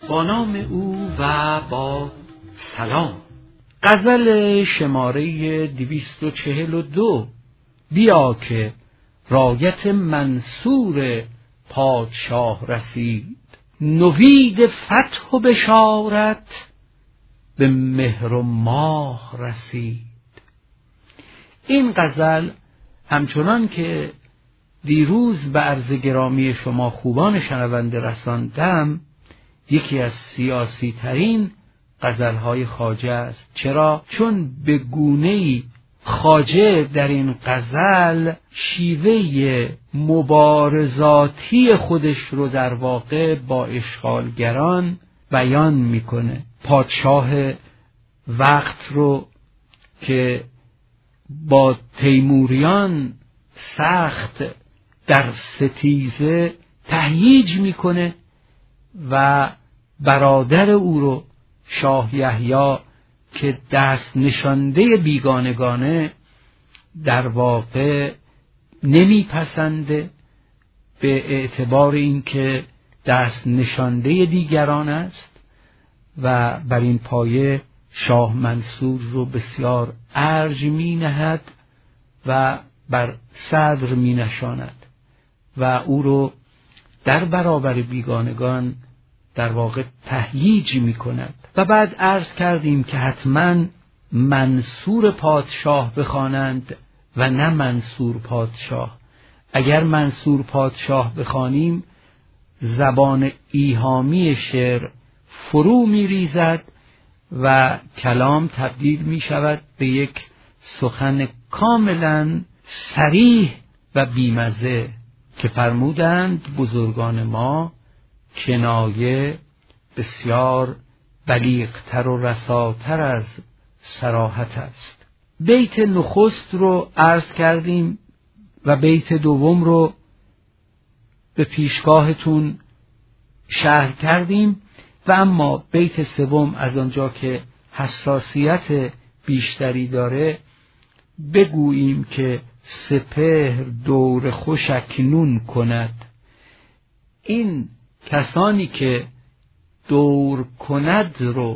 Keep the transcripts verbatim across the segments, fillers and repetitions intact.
با نام او و با سلام. غزل شماره دویست و چهل و دو. بیا که رایت منصور پادشاه رسید، نوید فتح و بشارت به مهر و ماه رسید. این غزل همچنان که دیروز به عرض گرامی شما خوبان شنونده رساندم، یکی از سیاسی ترین غزلهای خواجه است. چرا؟ چون به گونه‌ای خواجه در این غزل شیوه مبارزاتی خودش رو در واقع با اشغالگران بیان میکنه. پادشاه وقت رو که با تیموریان سخت در ستیزه تهییج میکنه و برادر او رو شاه یحیی که دست نشانده بیگانگانه در واقع نمیپسنده به اعتبار اینکه دست نشانده دیگران است و بر این پایه شاه منصور رو بسیار ارج می نهد و بر صدر می نشاند و او رو در برابر بیگانگان در واقع تهییج می کند. و بعد عرض کردیم که حتما منصور پادشاه بخوانند و نه منصور پادشاه. اگر منصور پادشاه بخوانیم زبان ایهامی شعر فرو می ریزد و کلام تبدیل می شود به یک سخن کاملا صریح و بیمزه که فرمودند بزرگان ما کنایه بسیار بلیغتر و رساتر از صراحت است. بیت نخست رو عرض کردیم و بیت دوم رو به پیشگاهتون شرح کردیم و اما بیت سوم از آنجا که حساسیت بیشتری داره بگوییم که سپهر دور خوش اکنون کند. این کسانی که دور کند رو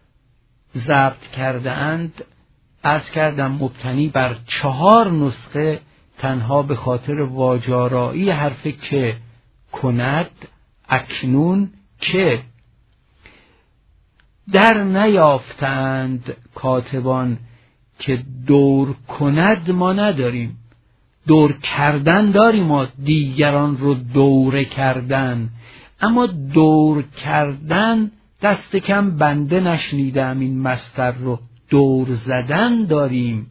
ضبط کرده اند، عرض کردم مبتنی بر چهار نسخه تنها به خاطر واجارایی حرف که، کند، اکنون، که. در نیافتند کاتبان که دور کند ما نداریم، دور کردن داریم، ما دیگران رو دوره کردن، اما دور کردن دست کم بنده نشنیدم این مصدر رو. دور زدن داریم.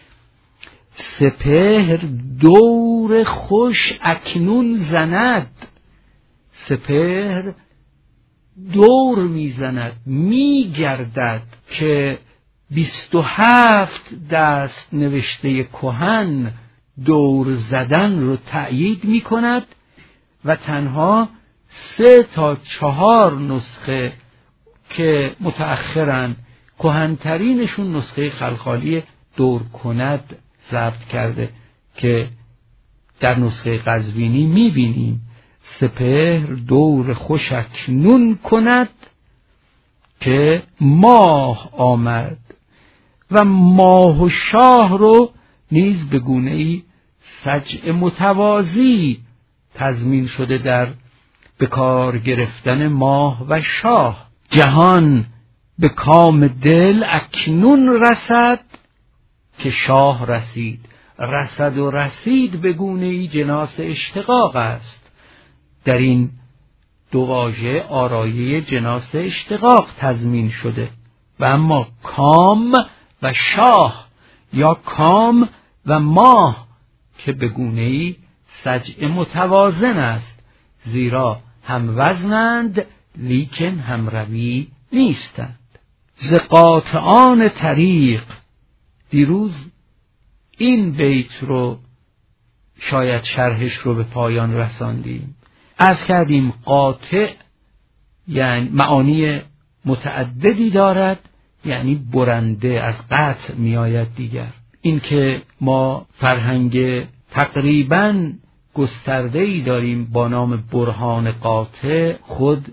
سپهر دور خوش اکنون زند، سپهر دور میزند، میگردد که بیست و هفت دست نوشته کهن دور زدن رو تأیید میکند و تنها سه تا چهار نسخه که متأخرن کهنترینشون نسخه خلخالی دور کند ضبط کرده که در نسخه قزوینی میبینیم سپهر دور خوش اکنون کند که ماه آمد. و ماه و شاه رو نیز به گونه‌ای سجع متوازی تضمین شده در به کار گرفتن ماه و شاه. جهان به کام دل اکنون رسد که شاه رسید. رسد و رسید به گونه‌ای جناس اشتقاق است. در این دو واژه آرایه جناس اشتقاق تضمین شده و اما کام و شاه یا کام و ماه که به گونه‌ای سجع متوازن است، زیرا هم وزنند لیکن هم روی نیستند. ز قاطعان طریق دیروز این بیت رو شاید شرحش رو به پایان رساندیم. عرض کردیم قاطع یعنی معانی متعددی دارد، یعنی برنده، از قطع می آید دیگر. این که ما فرهنگ تقریباً گسترده‌ای داریم با نام برهان قاطع، خود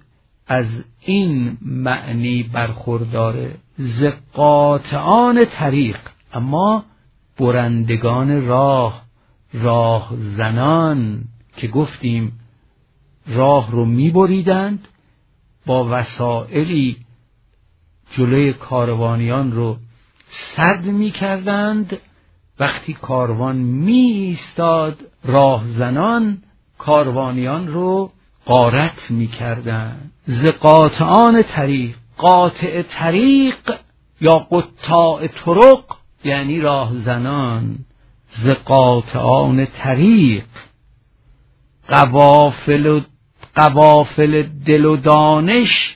از این معنی برخورداره، ز قاطعان طریق، اما برندگان راه، راه زنان که گفتیم راه رو می‌بریدند، با وسائلی جلوی کاروانیان رو سد می‌کردند. وقتی کاروان می ایستاد، راه زنان کاروانیان رو غارت می‌کردند. ز قاطعان طریق، قاطع طریق یا قطاع طرق یعنی راه زنان. ز قاطعان طریق قوافل و قوافل دل و دانش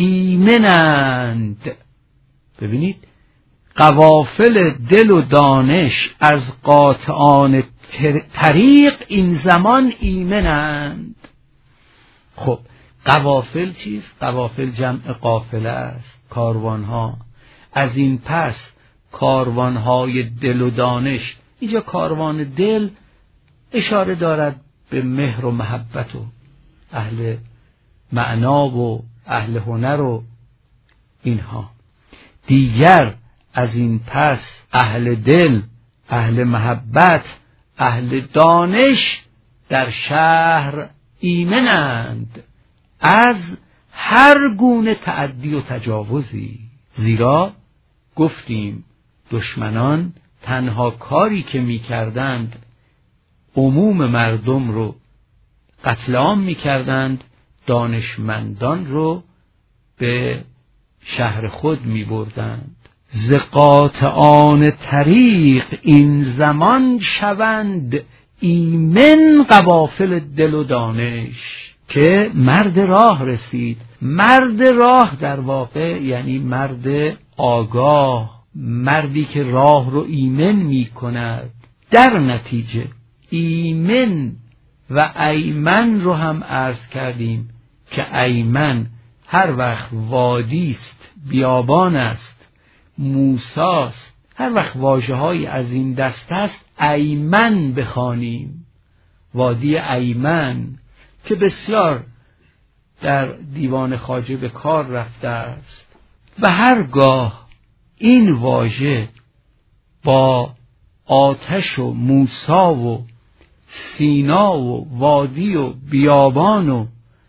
ایمنند. ببینید، قوافل دل و دانش از قاطعان طریق این زمان ایمنند. خب قوافل چیست؟ قوافل جمع قافله است، کاروانها. از این پس کاروانهای دل و دانش، اینجا کاروان دل اشاره دارد به مهر و محبت و اهل معنا و اهل هنر و اینها. دیگر از این پس اهل دل، اهل محبت، اهل دانش در شهر ایمنند از هر گونه تعدی و تجاوزی. زیرا گفتیم دشمنان تنها کاری که می کردند عموم مردم رو قتل عام می کردند، دانشمندان رو به شهر خود می بردند. ز قاطعان طریق این زمان شوند ایمن قوافل دل و دانش. که مرد راه رسید. مرد راه در واقع یعنی مرد آگاه، مردی که راه رو ایمن می کند. در نتیجه ایمن و ایمن رو هم عرض کردیم که ایمن هر وقت وادی است، بیابان است، موساست، هر وقت واژه های از این دست است ایمن بخوانیم. وادی ایمن که بسیار در دیوان خواجه به کار رفته است و هرگاه این واژه با آتش و موسی و سینا و وادی و بیابان و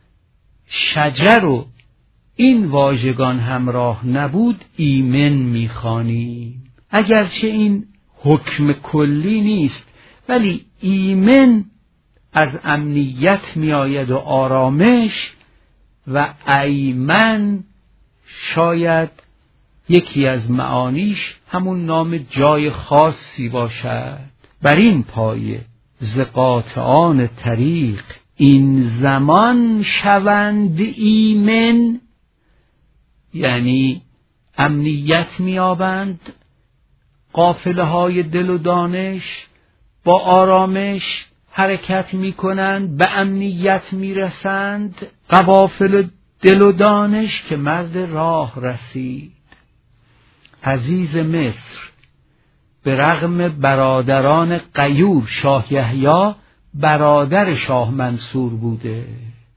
شجر و این واژگان همراه نبود ایمن میخوانیم. اگرچه این حکم کلی نیست، ولی ایمن از امنیت می آید و آرامش، و ایمن شاید یکی از معانیش همون نام جای خاصی باشد. بر این پایه ز قاطعان طریق این زمان شوند ایمن، یعنی امنیت می‌یابند قافله های دل و دانش، با آرامش حرکت می‌کنند، به امنیت می‌رسند. قوافل دل و دانش که مرد راه رسید. عزیز مصر به رغم برادران غیور، شاه یحیی برادر شاه منصور بوده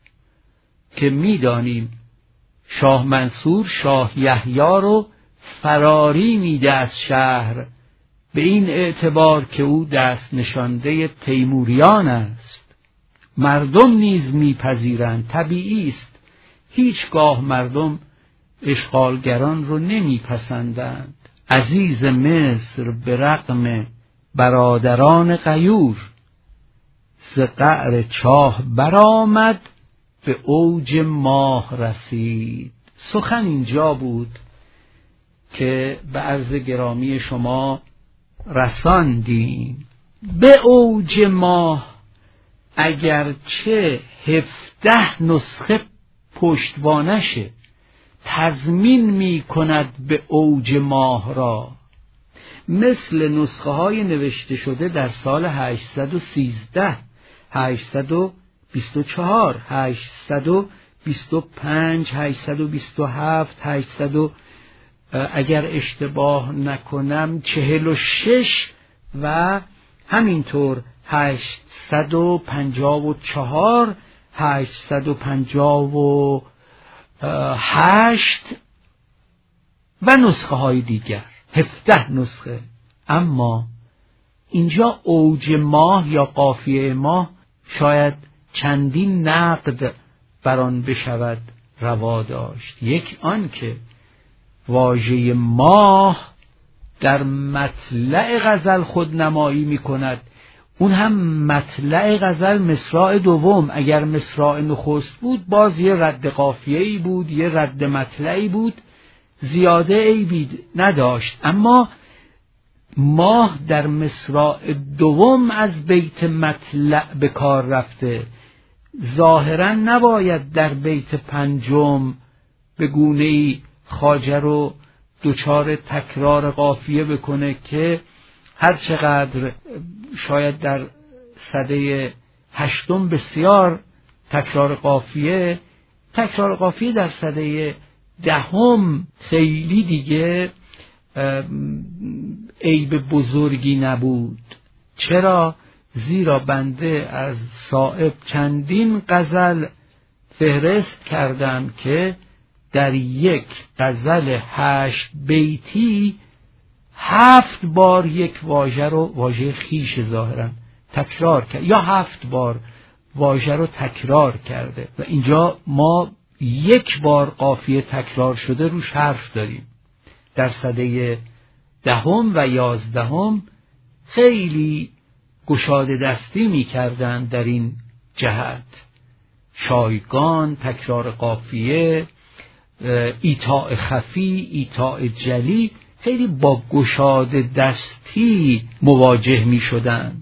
که می‌دانیم شاه منصور شاه یحیی رو فراری میده از شهر، به این اعتبار که او دست نشانده تیموریان است. مردم نیز میپذیرند، طبیعی است. هیچگاه مردم اشغالگران رو نمیپسندند. عزیز مصر به رغم برادران غیور ز قعر چاه برآمد، به اوج ماه رسید. سخن اینجا بود که به عرض گرامی شما رساندیم. به اوج ماه اگرچه هفده نسخه پشتوانشه تضمین می کند به اوج ماه را، مثل نسخه های نوشته شده در سال هشتصد و سیزده، هشتصد و بیست و چهار، هشتصد و بیست و پنج، هشتصد و بیست و هفت، هشتصد و اگر اشتباه نکنم چهل و شش و همینطور هشتصد و پنجاه و چهار، هشتصد و پنجاه و هشت و نسخه های دیگر، هفده نسخه. اما اینجا اوج ماه یا قافیه ماه شاید چندین نقد بر آن بشود روا داشت. یک آن که واژه ماه در مطلع غزل خودنمایی می کند، اون هم مطلع غزل مصرع دوم. اگر مصرع نخست بود باز یه رد قافیه‌ای بود، یه رد مطلعی بود، زیاده عیبی نداشت. اما ماه در مصرع دوم از بیت مطلع به کار رفته، ظاهرا نباید در بیت پنجم به گونه‌ای خواجه رو دچار تکرار قافیه بکنه که هر چقدر شاید در سده هشتم بسیار تکرار قافیه، تکرار قافیه در سده دهم خیلی دیگه عیب بزرگی نبود. چرا؟ زیرا بنده از صائب چندین غزل فهرست کردم که در یک غزل هشت بیتی هفت بار یک واژه رو، واژه خیش ظاهرا تکرار کرد، یا هفت بار واژه رو تکرار کرده و اینجا ما یک بار قافیه تکرار شده روش حرف داریم. در سده دهم و یازدهم خیلی گشاده دستی می کردن در این جهت، شایگان، تکرار قافیه، ایتاء خفی، ایتاء جلی، خیلی با گشاده دستی مواجه می شدند.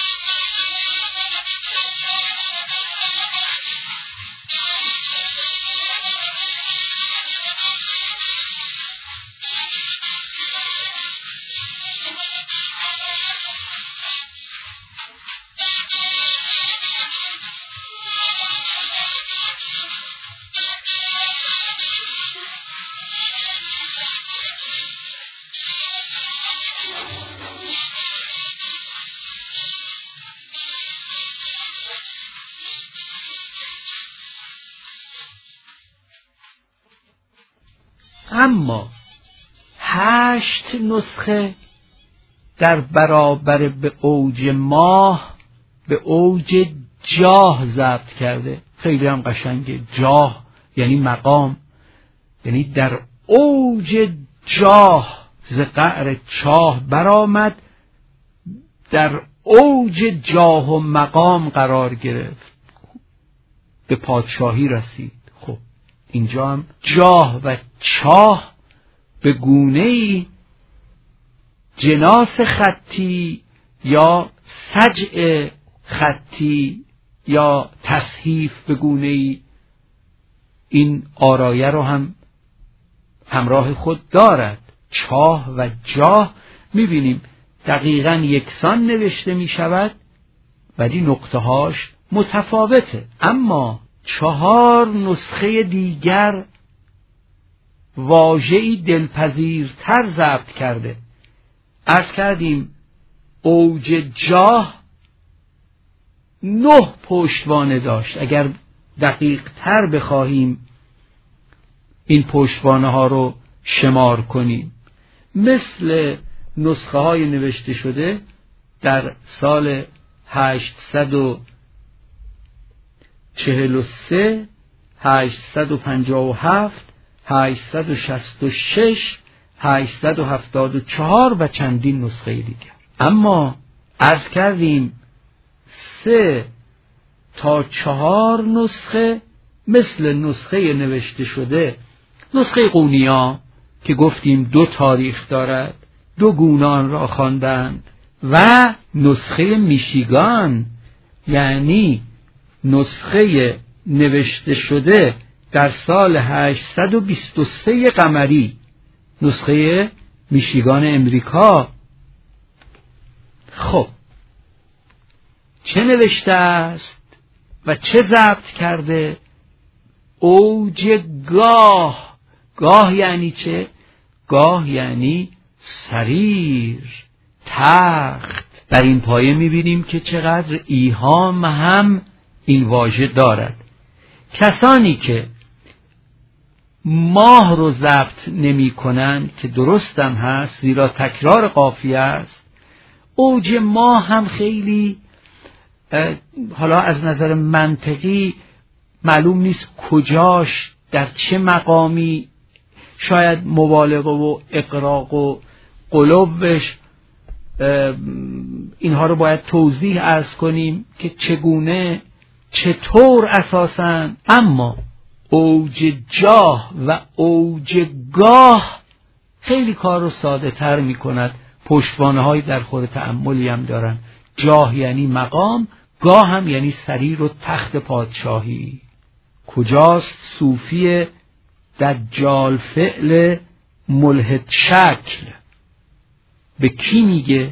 اما هشت نسخه در برابر به اوج ماه به اوج جاه ضبط کرده. خیلی هم قشنگه. جاه یعنی مقام، یعنی در اوج جاه ز قعر چاه برآمد، در اوج جاه و مقام قرار گرفت، به پادشاهی رسید. خب اینجا هم جاه و چاه به گونه‌ای جناس خطی یا سجع خطی یا تصحیف به گونه‌ای این آرایه رو هم همراه خود دارد. چاه و جاه می‌بینیم دقیقاً یکسان نوشته می شود ولی نقطه هاش متفاوته. اما چهار نسخه دیگر واژه‌ای دلپذیرتر ضبط کرده. عرض کردیم اوج جاه نه پشتوانه داشت. اگر دقیق تر بخواهیم این پشتوانه ها رو شمار کنیم، مثل نسخه های نوشته شده در سال هشتصد و چهل و سه، هشتصد و پنجاه و هفت، هشتصد و شصت و شش، هشتصد و هفتاد و چهار و چندین نسخه دیگر. اما عرض کردیم سه تا چهار نسخه مثل نسخه نوشته شده، نسخه قونیا که گفتیم دو تاریخ دارد، دو گونان را خواندند، و نسخه میشیگان یعنی نسخه نوشته شده در سال هشتصد و بیست و سه قمری، نسخه میشیگان امریکا. خب چه نوشته است و چه ضبط کرده؟ اوج گاه. گاه یعنی چه؟ گاه یعنی سریر، تخت. در این پایه میبینیم که چقدر ایهام هم این واژه دارد. کسانی که ماه رو ضبط نمی کنن که درستم هست زیرا تکرار قافیه است. اوج ماه هم خیلی حالا از نظر منطقی معلوم نیست کجاش، در چه مقامی، شاید مبالغه و اقراق و قلوبش، اینها رو باید توضیح عرض کنیم که چگونه چطور اساساً. اما اوج جاه و اوج گاه خیلی کار رو ساده تر می کند. پشتوانه های در خور تأملی هم دارن. جاه یعنی مقام، گاه هم یعنی سریر و تخت پادشاهی. کجاست صوفی دجال فعل ملحد شکل؟ به کی میگه؟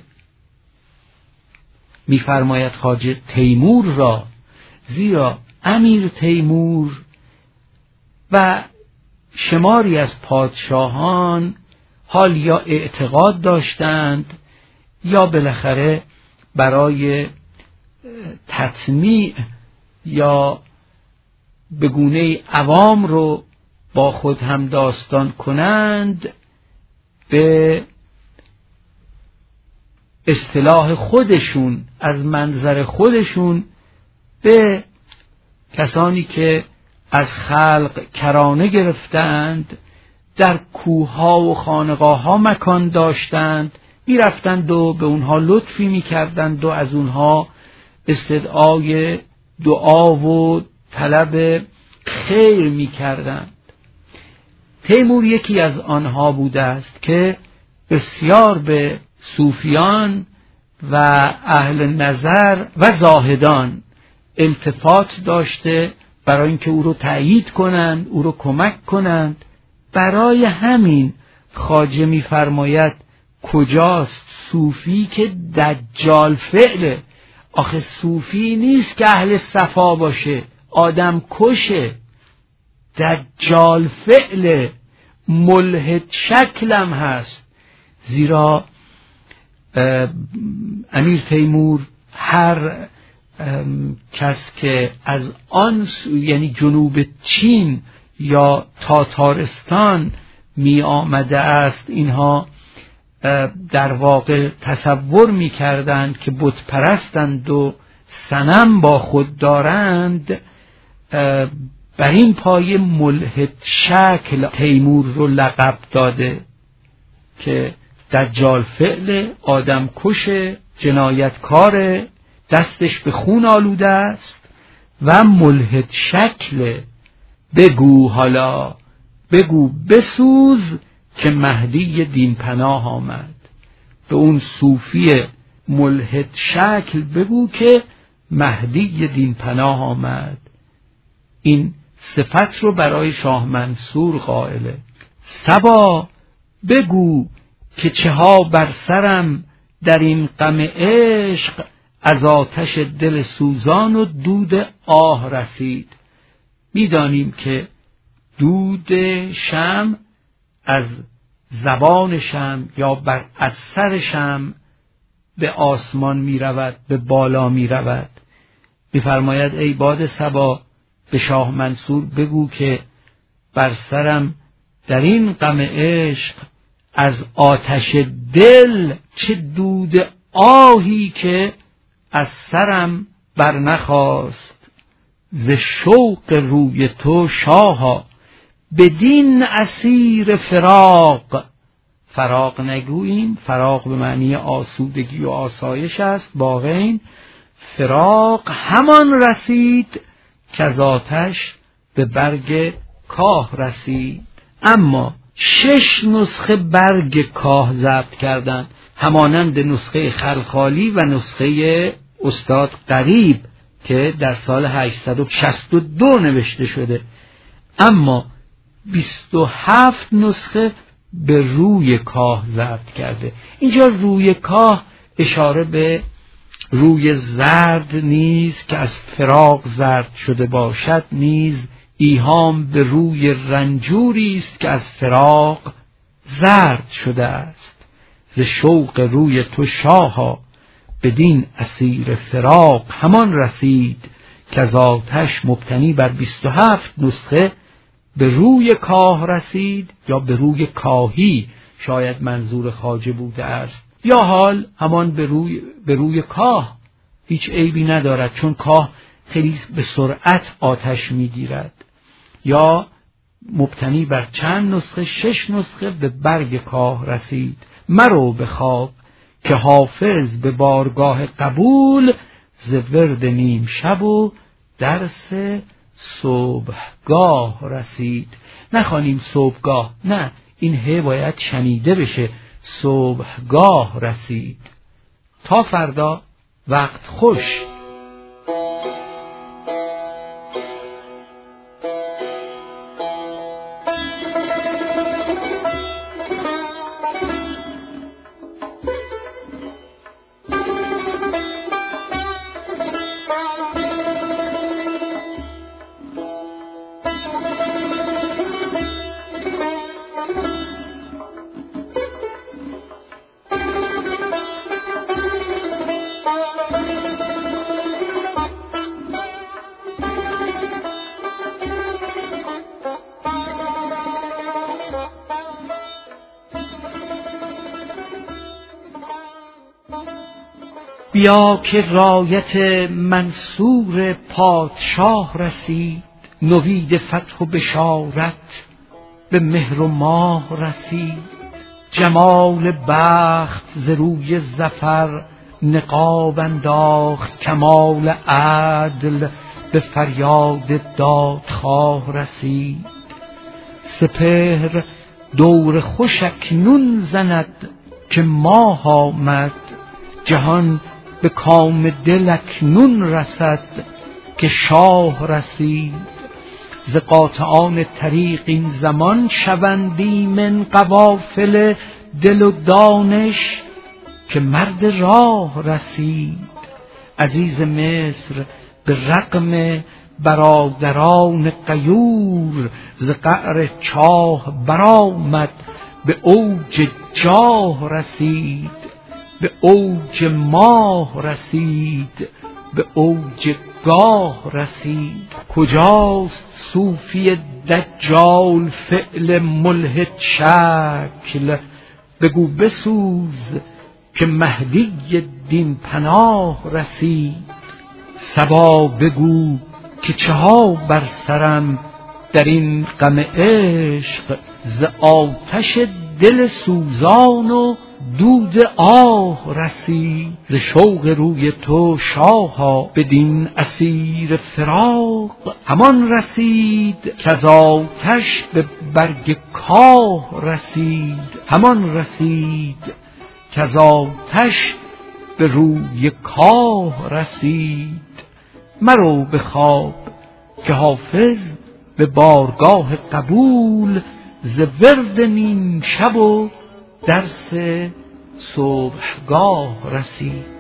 میفرماید خواجه تیمور را، زیرا امیر تیمور و شماری از پادشاهان حال یا اعتقاد داشتند یا بالاخره برای تطمیع یا به گونه عوام رو با خود هم داستان کنند، به اصطلاح خودشون از منظر خودشون به کسانی که از خلق کرانه گرفتند، در کوه‌ها و خانقاه‌ها مکان داشتند، می‌رفتند و به اونها لطفی می‌کردند و از اونها استدعای دعا و طلب خیر می‌کردند. تیمور یکی از آنها بوده است که بسیار به صوفیان و اهل نظر و زاهدان التفات داشته برای اینکه او رو تأیید کنند، او رو کمک کنند. برای همین خواجه می‌فرماید کجاست صوفی که دجال فعله. آخه صوفی نیست که اهل صفا باشه، آدم کشه، دجال فعله، ملحد شکلم هست. زیرا امیر تیمور هر کس که از آن یعنی جنوب چین یا تاتارستان می آمده است، اینها در واقع تصور می کردند که بت پرستند و صنم با خود دارند. بر این پایه ملحد شکل تیمور رو لقب داده که دجال فعل، آدم کش، جنایتکار، دستش به خون آلوده است و ملحد شکل. بگو حالا، بگو بسوز که مهدی دین پناه آمد. به اون صوفی ملحد شکل بگو که مهدی دین پناه آمد. این صفت رو برای شاه منصور قائله. صبا بگو که چه ها بر سرم در این غم عشق، از آتش دل سوزان و دود آه رسید. میدانیم که دود شمع از زبان شمع یا بر از سر شمع به آسمان می رود، به بالا می رود. می‌فرماید ای باد صبا به شاه منصور بگو که بر سرم در این غم عشق از آتش دل چه دود آهی که از سرم بر نخواست. ز شوق روی تو شاها بدین اسیر فراق. فراق نگوییم، فراق به معنی آسودگی و آسایش است. باقین فراق همان رسید که از آتش به برگ کاه رسید. اما شش نسخه برگ کاه ضبط کردند، همانند نسخه خلخالی و نسخه استاد غریب که در سال هشتصد و شصت و دو نوشته شده. اما بیست و هفت نسخه به روی کاه ضبط کرده. اینجا روی کاه اشاره به روی زرد نیست که از فراق زرد شده باشد، نیز ایهام به روی رنجوری است که از فراق زرد شده است. ز شوق روی تو شاها بدین اسیر فراق همان رسید که از آتش مبتنی بر بیست و هفت نسخه به روی کاه رسید، یا به روی کاهی شاید منظور خواجه بوده است، یا حال همان به روی, به روی کاه. هیچ عیبی ندارد، چون کاه خیلی به سرعت آتش میگیرد. یا مبتنی بر چند نسخه، شش نسخه، به برگ کاه رسید. مرو به خواب که حافظ به بارگاه قبول، ز ورد نیم شب و درس صبحگاه رسید. نخوانیم صبحگاه، نه، این ه باید شنیده بشه. صبحگاه رسید. تا فردا، وقت خوش. بیا که رایت منصور پادشاه رسید، نوید فتح و بشارت به مهر و ماه رسید. جمال بخت ز روی ظفر نقاب انداخت، کمال عدل به فریاد دادخواه رسید. سپهر دور خوش اکنون زند که ماه آمد، جهان به کام دل اکنون رسد که شاه رسید. ز قاطعان طریق این زمان شوند ایمن قوافل دل و دانش که مرد راه رسید. عزیز مصر به رغم برادران غیور، ز قعر چاه برآمد به اوج جاه رسید. به اوج ماه رسید، به اوج گاه رسید. کجاست صوفی دجال فعل ملحد شکل، بگو بسوز که مهدی دین پناه رسید. صبا بگو که چه ها بر سرم در این غم عشق، ز آتش دل سوزان و دود آه رسید. ز شوق روی تو شاها بدین اسیر فراق، همان رسید که از آتش به برگ کاه رسید. همان رسید که از آتش به روی کاه رسید. مرو به خواب که حافظ به بارگاه قبول، ز ورد نیم شب و درس صبحگاه رسید.